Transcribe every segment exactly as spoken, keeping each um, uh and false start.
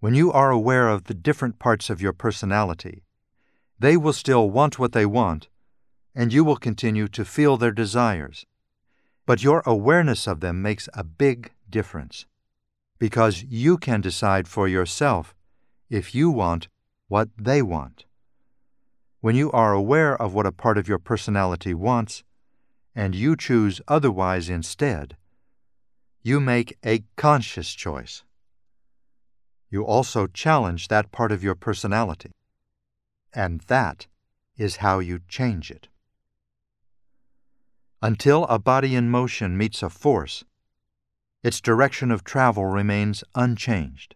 When you are aware of the different parts of your personality, they will still want what they want, and you will continue to feel their desires. But your awareness of them makes a big difference, because you can decide for yourself if you want what they want. When you are aware of what a part of your personality wants, and you choose otherwise instead, you make a conscious choice. You also challenge that part of your personality, and that is how you change it. Until a body in motion meets a force, its direction of travel remains unchanged.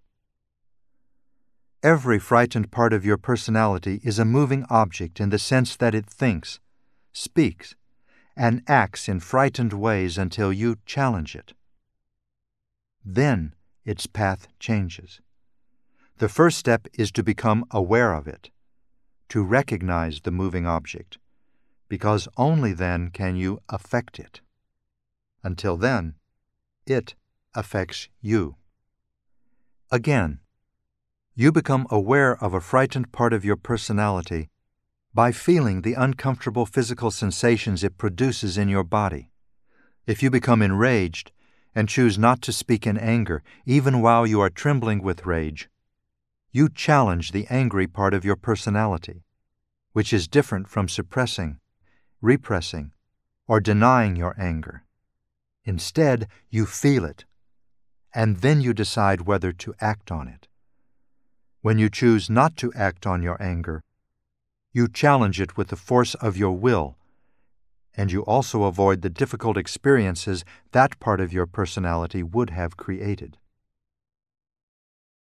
Every frightened part of your personality is a moving object in the sense that it thinks, speaks, and acts in frightened ways until you challenge it. Then its path changes. The first step is to become aware of it, to recognize the moving object, because only then can you affect it. Until then, it affects you. Again, you become aware of a frightened part of your personality by feeling the uncomfortable physical sensations it produces in your body. If you become enraged and choose not to speak in anger, even while you are trembling with rage, you challenge the angry part of your personality, which is different from suppressing, repressing, or denying your anger. Instead, you feel it, and then you decide whether to act on it. When you choose not to act on your anger, you challenge it with the force of your will, and you also avoid the difficult experiences that part of your personality would have created.